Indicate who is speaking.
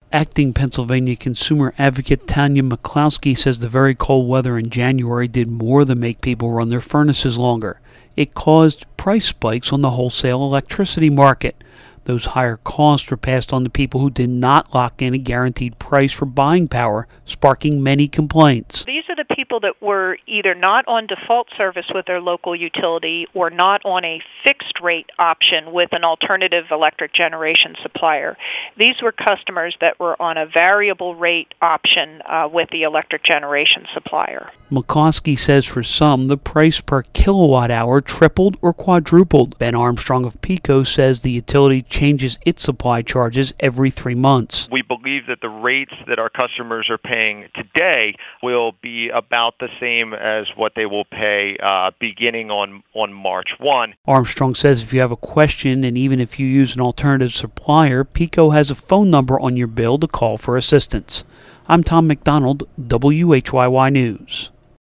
Speaker 1: Acting Pennsylvania consumer advocate Tanya McCloskey says the very cold weather in January did more than make people run their furnaces longer. It caused price spikes on the wholesale electricity market. Those higher costs were passed on to people who did not lock in a guaranteed price for buying power, sparking many complaints.
Speaker 2: These are the people that were either not on default service with their local utility or not on a fixed rate option with an alternative electric generation supplier. These were customers that were on a variable rate option with the electric generation supplier.
Speaker 1: McCloskey says for some, the price per kilowatt hour tripled or quadrupled. Ben Armstrong of PECO says the utility changes its supply charges every 3 months.
Speaker 3: We believe that the rates that our customers are paying today will be about the same as what they will pay beginning on March 1.
Speaker 1: Armstrong says if you have a question and even if you use an alternative supplier, PECO has a phone number on your bill to call for assistance. I'm Tom McDonald, WHYY News.